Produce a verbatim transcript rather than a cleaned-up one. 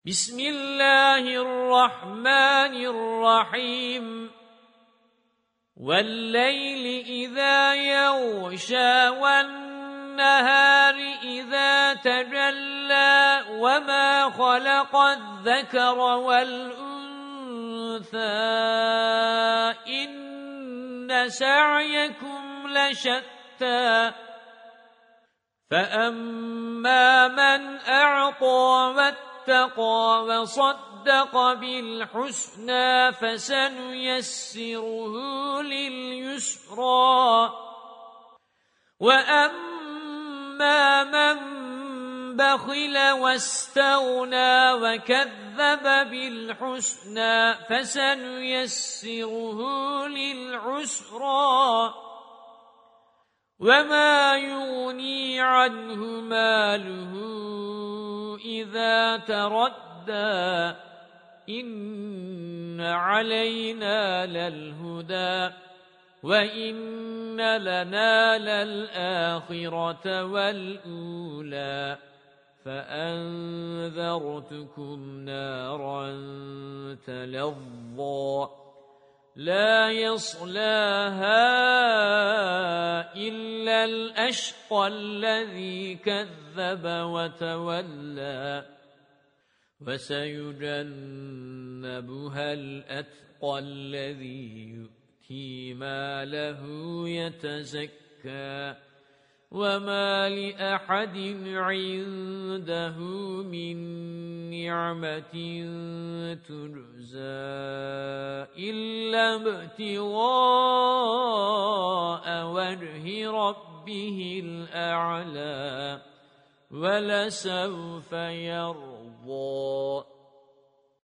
بسم الله الرحمن الرحيم والليل إذا يغشى والنهار إذا تجلى وما خلق الذكر والأنثى إن سعيكم لشتى فأما من أعطى واتقى وصدق بالحسنى فسنيسره لليسرى وأما من بخل واستغنى وكذب بالحسنى فسنيسره للعسرى وما يغني عنه ماله إذا تردى إن علينا للهدى وإن لنا للآخرة والأولى فأنذرتكم نارا تلظى لا يصلاها إلا الأشقى الذي كذب وتولى وسيجنبها الأتقى الذي يؤتي ماله يتزكى وما لأحد عنده من نعمة تجزى إلا ابتغاء وجه ربه الأعلى ولسوف يرضى